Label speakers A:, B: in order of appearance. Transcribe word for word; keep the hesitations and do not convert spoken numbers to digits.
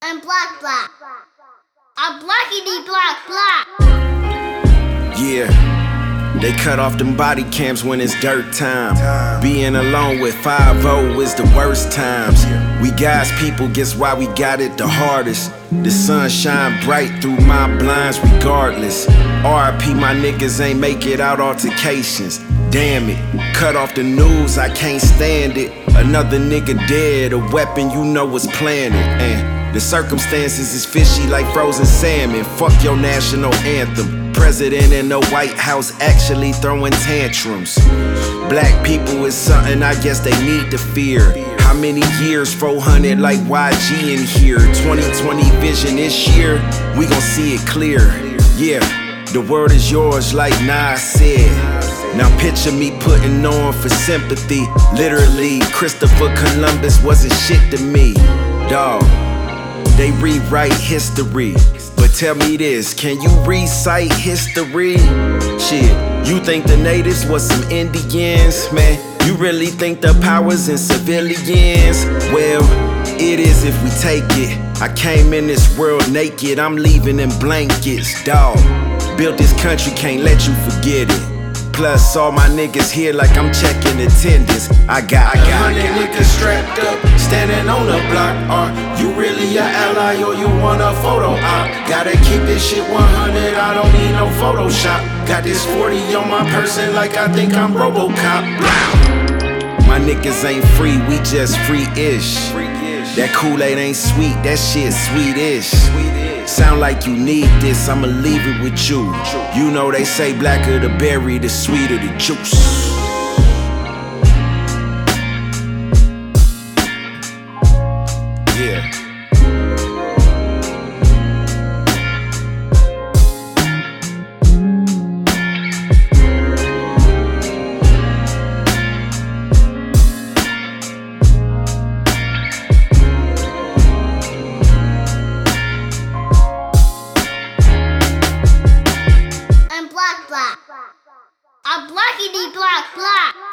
A: I'm black black. I'm blackity black black.
B: Yeah, they cut off them body cams when it's dirt time. Being alone with five oh is the worst times. We guys people, guess why we got it the hardest. The sun shine bright through my blinds regardless. R I P my niggas ain't make it out altercations. Damn it, cut off the news, I can't stand it. Another nigga dead, a weapon you know was planted. And the circumstances is fishy like frozen salmon. Fuck your national anthem. President in the White House actually throwing tantrums. Black people is something I guess they need to fear. How many years? four hundred like Y G in here. twenty twenty vision this year, we gon' see it clear. Yeah, the word is yours like Nas said. Now picture me putting on for sympathy. Literally, Christopher Columbus wasn't shit to me. Dawg, they rewrite history. But tell me this, can you recite history? Shit, you think the natives was some Indians? Man, you really think the powers in civilians? Well, it is if we take it. I came in this world naked, I'm leaving in blankets, dawg. Built this country, can't let you forget it. Plus, all my niggas here like I'm checking attendance. I got, I got,
C: hundred niggas strapped up, standing on the block. Are you really an ally or you want a photo op? Gotta keep this shit one hundred, I don't need no Photoshop. Got this forty on my person like I think I'm Robocop.
B: My niggas ain't free, we just free-ish. That Kool-Aid ain't sweet, that shit sweet-ish. Sound like you need this, I'ma leave it with you. You know they say blacker the berry, the sweeter the juice. Yeah.
A: I'm black black. I'm blackity black black.